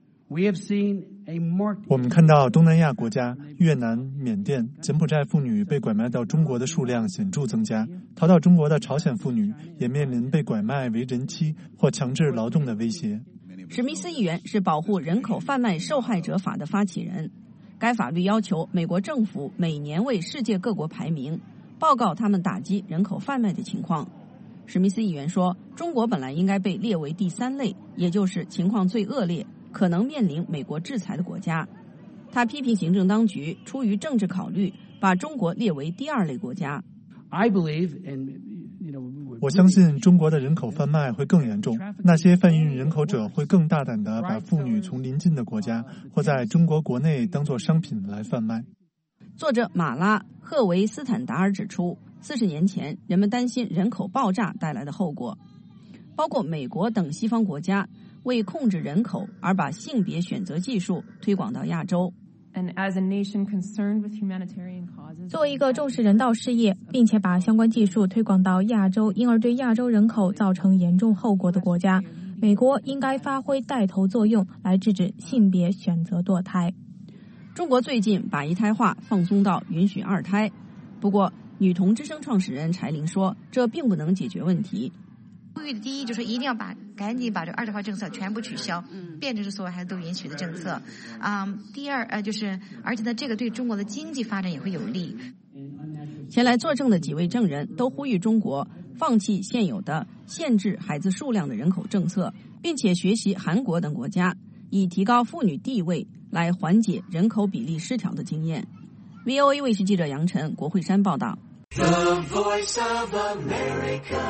我们看到东南亚国家越南、缅甸、柬埔寨妇女被拐卖到中国的数量显著增加，逃到中国的朝鲜妇女也面临被拐卖为人妻或强制劳动的威胁。 史密斯议员是保护人口贩卖受害者法的发起人，该法律要求美国政府每年为世界各国排名，报告他们打击人口贩卖的情况。史密斯议员说，中国本来应该被列为第三类，也就是情况最恶劣，可能面临美国制裁的国家。他批评行政当局出于政治考虑，把中国列为第二类国家。 我相信中国的人口贩卖会更严重，那些贩运人口者会更大胆地把妇女从邻近的国家或在中国国内当作商品来贩卖。 作者马拉·赫维斯坦达尔指出，四十年前人们担心人口爆炸带来的后果，包括美国等西方国家为控制人口而把性别选择技术推广到亚洲。 作为一个重视人道事业，并且把相关技术推广到亚洲，因而对亚洲人口造成严重后果的国家，美国应该发挥带头作用，来制止性别选择堕胎。 中国最近把一胎化放松到允许二胎，不过女童之声创始人柴玲说，这并不能解决问题。 呼吁的第一就是一定要把赶紧把这个二胎化政策全部取消，变成是所有孩子都允许的政策。啊、嗯，第二呃就是，而且呢，这个对中国的经济发展也会有利。 前来作证的几位证人都呼吁中国放弃现有的限制孩子数量的人口政策，并且学习韩国等国家以提高妇女地位来缓解人口比例失调的经验。V O A 卫视记者杨晨、国会山报道。 The Voice of America。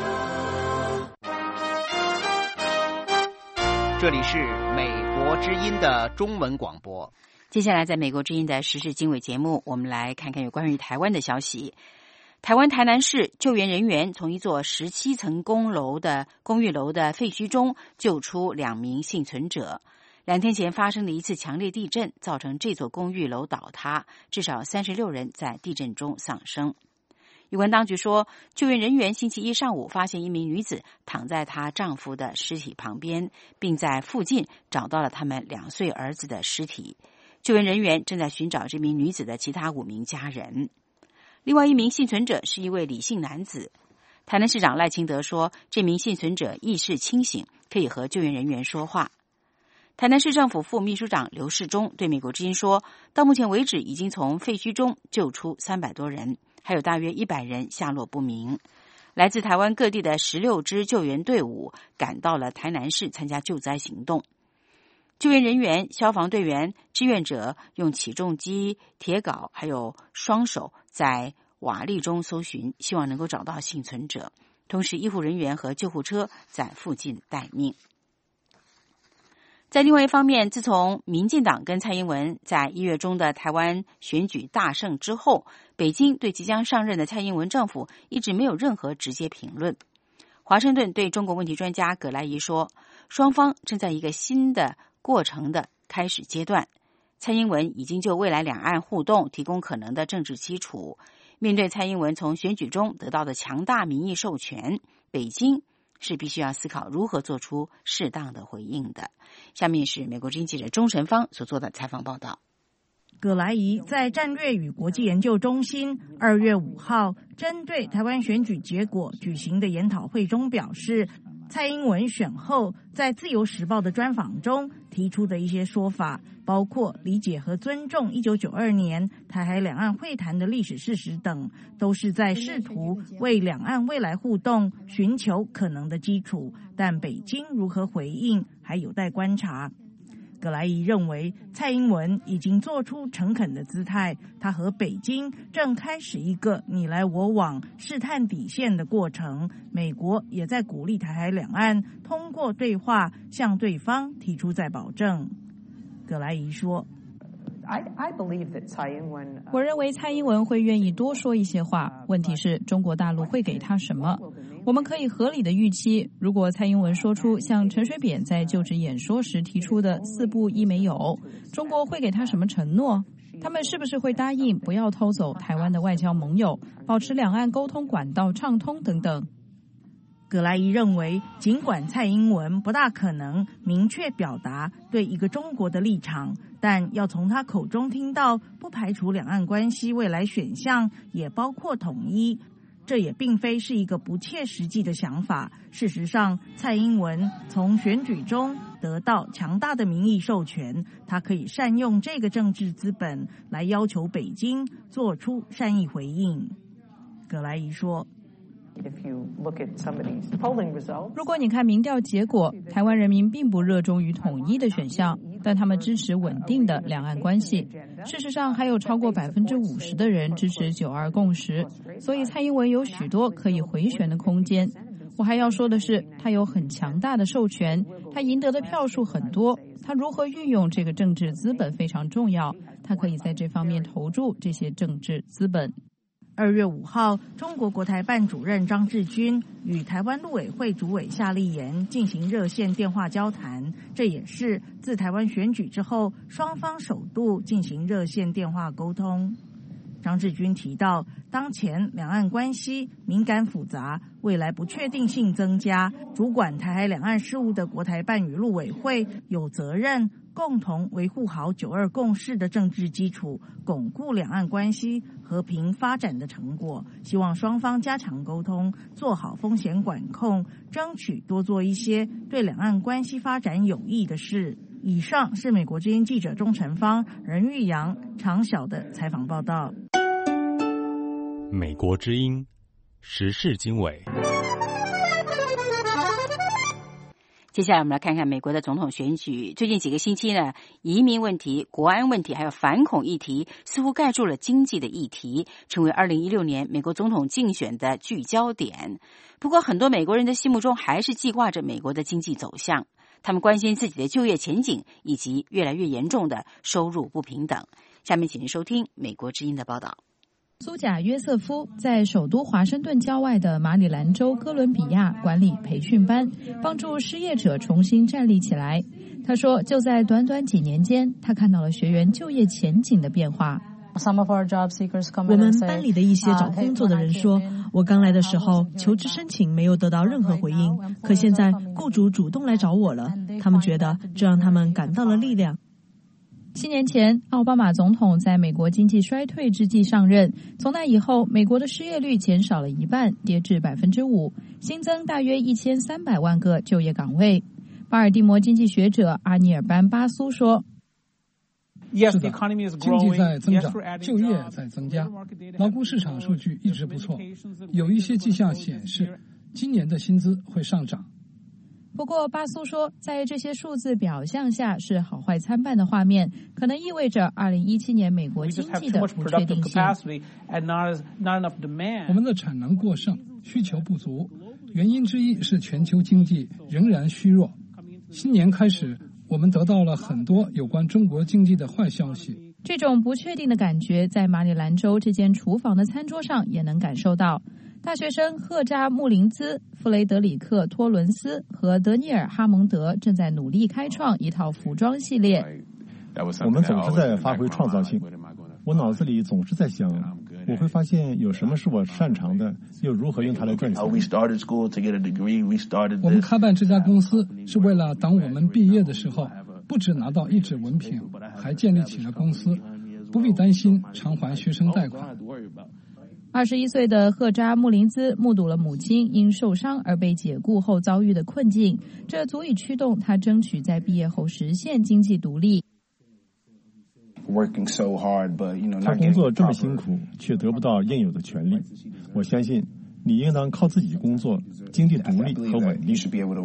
这里是美国之音的中文广播。 接下来，在美国之音的时事经纬节目，我们来看看有关于台湾的消息。台湾台南市救援人员从一座十七层公楼的公寓楼的废墟中救出两名幸存者。两天前发生的一次强烈地震，造成这座公寓楼倒塌，至少三十六人在地震中丧生。有关当局说，救援人员星期一上午发现一名女子躺在她丈夫的尸体旁边，并在附近找到了他们两岁儿子的尸体。救援人员正在寻找这名女子的其他五名家人。另外一名幸存者是一位李姓男子。台南市长赖清德说，这名幸存者意识清醒，可以和救援人员说话。台南市政府副秘书长刘世忠对美国之音说，到目前为止已经从废墟中救出三百多人，还有大约一百人下落不明。来自台湾各地的十六支救援队伍赶到了台南市参加救灾行动。救援人员、消防队员、志愿者用起重机、铁镐还有双手在瓦砾中搜寻，希望能够找到幸存者。同时，医护人员和救护车在附近待命。在另外一方面，自从民进党跟蔡英文在一月中的台湾选举大胜之后，北京对即将上任的蔡英文政府一直没有任何直接评论。华盛顿对中国问题专家葛莱仪说，双方正在一个新的过程的开始阶段。蔡英文已经就未来两岸互动提供可能的政治基础。面对蔡英文从选举中得到的强大民意授权，北京是必须要思考如何做出适当的回应的。下面是美国之音记者钟晨芳所做的采访报道。 葛莱仪在战略与国际研究中心二月五号针对台湾选举结果举行的研讨会中表示，蔡英文选后在自由时报的专访中提出的一些说法，包括理解和尊重一九九二年台海两岸会谈的历史事实等，都是在试图为两岸未来互动寻求可能的基础，但北京如何回应还有待观察。葛莱仪认为，蔡英文已经做出诚恳的姿态，他和北京正开始一个你来我往、试探底线的过程。美国也在鼓励台海两岸通过对话向对方提出再保证。葛莱仪说， 我认为蔡英文会愿意多说一些话，问题是中国大陆会给他什么？我们可以合理的预期，如果蔡英文说出像陈水扁在就职演说时提出的四不一没有，中国会给他什么承诺？他们是不是会答应不要偷走台湾的外交盟友，保持两岸沟通管道畅通等等？ 葛莱仪认为，尽管蔡英文不大可能明确表达对一个中国的立场，但要从他口中听到不排除两岸关系未来选项也包括统一，这也并非是一个不切实际的想法。事实上，蔡英文从选举中得到强大的民意授权，他可以善用这个政治资本来要求北京做出善意回应。葛莱仪说， 如果你看民调结果，台湾人民并不热衷于统一的选项，但他们支持稳定的两岸关系。事实上，还有超过百分之五十的人支持九二共识，所以蔡英文有许多可以回旋的空间。我还要说的是，他有很强大的授权，他赢得的票数很多，他如何运用这个政治资本非常重要，他可以在这方面投注这些政治资本。 二月五号，中国国台办主任张志军与台湾陆委会主委夏立言进行热线电话交谈，这也是自台湾选举之后，双方首度进行热线电话沟通。张志军提到，当前两岸关系敏感复杂，未来不确定性增加，主管台海两岸事务的国台办与陆委会有责任共同维护好九二共识的政治基础，巩固两岸关系和平发展的成果。希望双方加强沟通，做好风险管控，争取多做一些对两岸关系发展有益的事。以上是美国之音记者钟成芳、任玉阳、常晓的采访报道。 美国之音时事经纬。 接下来我们来看看美国的总统选举。最近几个星期呢，移民问题、国安问题还有反恐议题似乎盖住了经济的议题，成为二零一六年美国总统竞选的聚焦点。不过很多美国人的心目中还是记挂着美国的经济走向，他们关心自己的就业前景以及越来越严重的收入不平等。下面请您收听美国之音的报道。 苏贾约瑟夫在首都华盛顿郊外的马里兰州哥伦比亚管理培训班，帮助失业者重新站立起来。他说，就在短短几年间，他看到了学员就业前景的变化。 我们班里的一些找工作的人说，我刚来的时候求职申请没有得到任何回应，可现在雇主主动来找我了，他们觉得这让他们感到了力量。 七年前，奥巴马总统在美国经济衰退之际上任，从那以后，美国的失业率减少了一半，跌至百分之五，新增大约一千三百万个就业岗位。巴尔的摩经济学者阿尼尔班巴苏说：“ 是的，经济在增长，就业在增加，劳工市场数据一直不错，有一些迹象显示，今年的薪资会上涨。” 不过，巴苏说，在这些数字表象下是好坏参半的画面，可能意味着二零一七年美国经济的不确定性。 我们的产能过剩，需求不足，原因之一是全球经济仍然虚弱。新年开始，我们得到了很多有关中国经济的坏消息。 这种不确定的感觉，在马里兰州这间厨房的餐桌上也能感受到。大学生赫扎穆林兹、弗雷德里克·托伦斯和德尼尔·哈蒙德正在努力开创一套服装系列。 我们总是在发挥创造性，我脑子里总是在想，我会发现有什么是我擅长的，又如何用它来赚钱。 我们开办这家公司是为了当我们毕业的时候，不只拿到一纸文凭，还建立起了公司，不必担心偿还学生贷款。 二十一岁的赫扎穆林兹目睹了母亲因受伤而被解雇后遭遇的困境，这足以驱动他争取在毕业后实现经济独立。 他工作这么辛苦，却得不到应有的权利。我相信你应当靠自己工作，经济独立和稳定。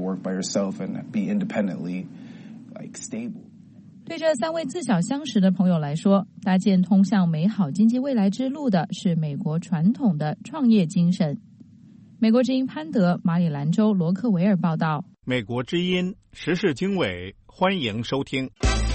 对这三位自小相识的朋友来说，搭建通向美好经济未来之路的是美国传统的创业精神。美国之音潘德，马里兰州罗克维尔报道。 美国之音时事经纬，欢迎收听。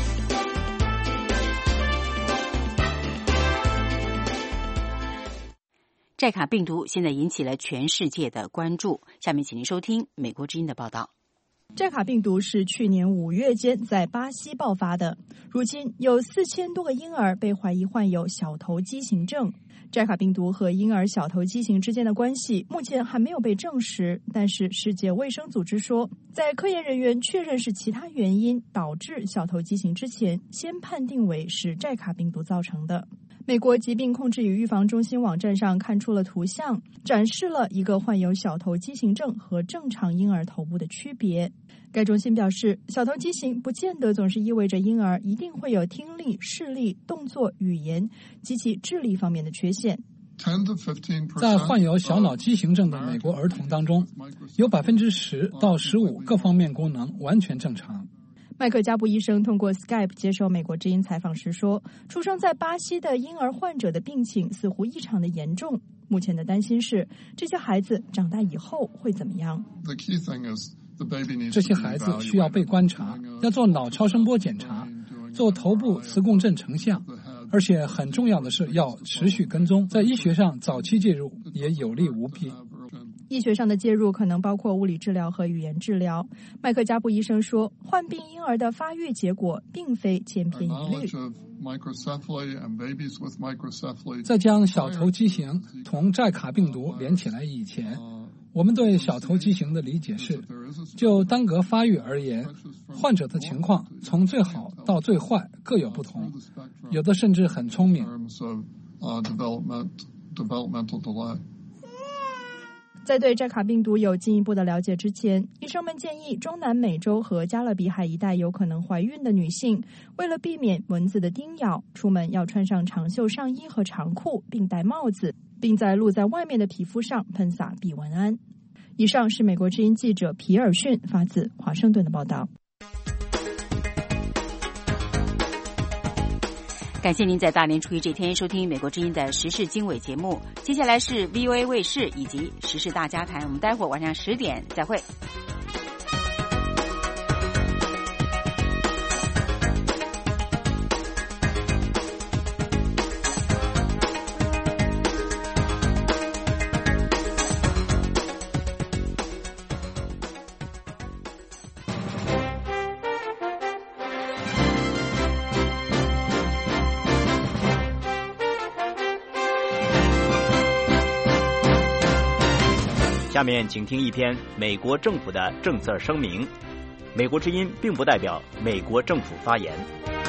寨卡病毒现在引起了全世界的关注。下面请您收听美国之音的报道。 寨卡病毒是去年五月间在巴西爆发的，如今有四千多个婴儿被怀疑患有小头畸形症。寨卡病毒和婴儿小头畸形之间的关系目前还没有被证实，但是世界卫生组织说，在科研人员确认是其他原因导致小头畸形之前，先判定为是寨卡病毒造成的。美国疾病控制与预防中心网站上看出了图像，展示了一个患有小头畸形症和正常婴儿头部的区别。该中心表示，小头畸形不见得总是意味着婴儿一定会有听力、视力、动作、语言及其智力方面的缺陷。 在患有小脑畸形症的美国儿童当中，有百分之十到十五各方面功能完全正常。 麦克加布医生通过 Skype 接受美国之音采访时说，出生在巴西的婴儿患者的病情似乎异常的严重，目前的担心是这些孩子长大以后会怎么样。 这些孩子需要被观察，要做脑超声波检查，做头部磁共振成像， 而且很重要的是要持续跟踪，在医学上早期介入也有利无弊。 医学上的介入可能包括物理治疗和语言治疗。麦克加布医生说，患病婴儿的发育结果并非千篇一律。 在将小头畸形同寨卡病毒连起来以前，我们对小头畸形的理解是，就单个发育而言，患者的情况从最好到最坏各有不同，有的甚至很聪明。 在对寨卡病毒有进一步的了解之前，医生们建议中南美洲和加勒比海一带有可能怀孕的女性，为了避免蚊子的叮咬，出门要穿上长袖上衣和长裤，并戴帽子，并在露在外面的皮肤上喷洒避蚊胺。以上是美国之音记者皮尔逊发自华盛顿的报道。 感谢您在大年初一这天收听美国之音的时事经纬节目。接下来是 V O A 卫视以及时事大家谈，我们待会儿晚上十点再会。 下面请听一篇美国政府的政策声明。美国之音并不代表美国政府发言。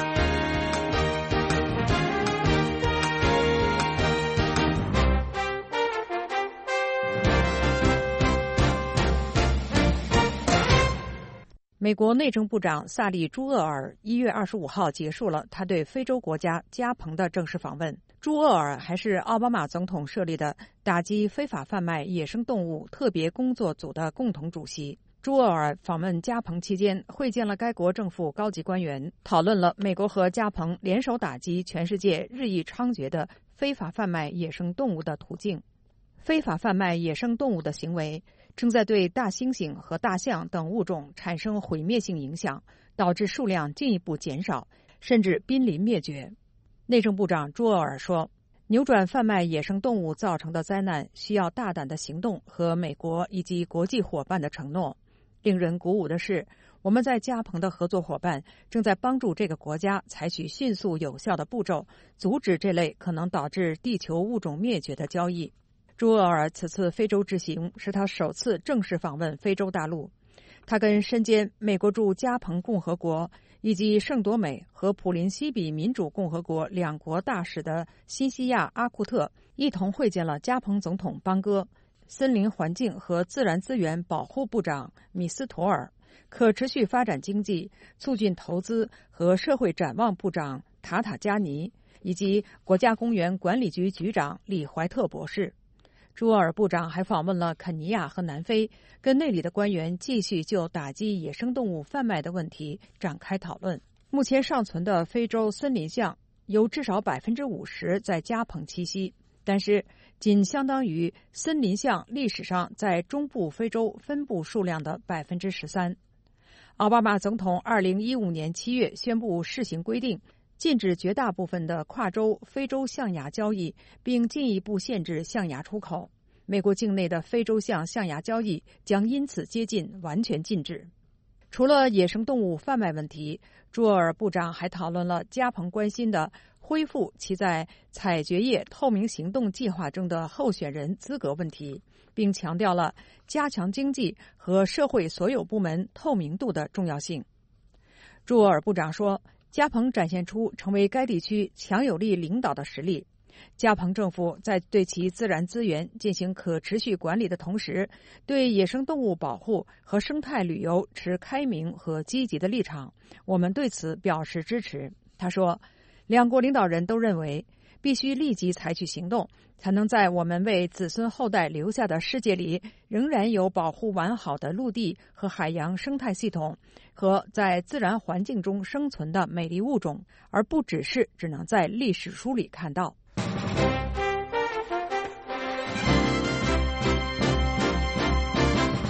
美国内政部长萨利·朱厄尔一月二十五号结束了他对非洲国家加蓬的正式访问。朱厄尔还是奥巴马总统设立的打击非法贩卖野生动物特别工作组的共同主席。朱厄尔访问加蓬期间，会见了该国政府高级官员，讨论了美国和加蓬联手打击全世界日益猖獗的非法贩卖野生动物的途径。非法贩卖野生动物的行为正在对大猩猩和大象等物种产生毁灭性影响，导致数量进一步减少，甚至濒临灭绝。内政部长朱厄尔说，扭转贩卖野生动物造成的灾难需要大胆的行动和美国以及国际伙伴的承诺。令人鼓舞的是，我们在加蓬的合作伙伴正在帮助这个国家采取迅速有效的步骤，阻止这类可能导致地球物种灭绝的交易。朱厄尔此次非洲之行是他首次正式访问非洲大陆。他跟身兼美国驻加蓬共和国以及圣多美和普林西比民主共和国两国大使的新西亚阿库特一同会见了加蓬总统邦戈、森林环境和自然资源保护部长米斯托尔、可持续发展经济、促进投资和社会展望部长塔塔加尼，以及国家公园管理局局长李怀特博士。朱厄尔部长还访问了肯尼亚和南非，跟那里的官员继续就打击野生动物贩卖的问题展开讨论。目前尚存的非洲森林象有至少百分之五十在加蓬栖息，但是仅相当于森林象历史上在中部非洲分布数量的百分之十三。奥巴马总统二零一五年七月宣布试行规定，禁止绝大部分的跨洲非洲象牙交易，并进一步限制象牙出口。美国境内的非洲象象牙交易将因此接近完全禁止。除了野生动物贩卖问题，朱厄尔部长还讨论了加蓬关心的恢复其在采掘业透明行动计划中的候选人资格问题，并强调了加强经济和社会所有部门透明度的重要性。朱厄尔部长说，加蓬展现出成为该地区强有力领导的实力。加蓬政府在对其自然资源进行可持续管理的同时，对野生动物保护和生态旅游持开明和积极的立场，我们对此表示支持。他说，两国领导人都认为必须立即采取行动，才能在我们为子孙后代留下的世界里仍然有保护完好的陆地和海洋生态系统和在自然环境中生存的美丽物种，而不只是只能在历史书里看到。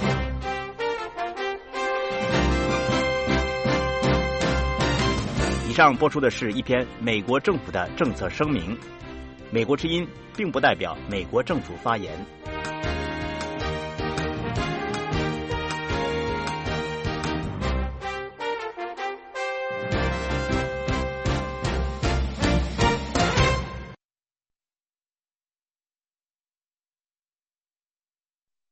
以上播出的是一篇美国政府的政策声明，美国之音并不代表美国政府发言。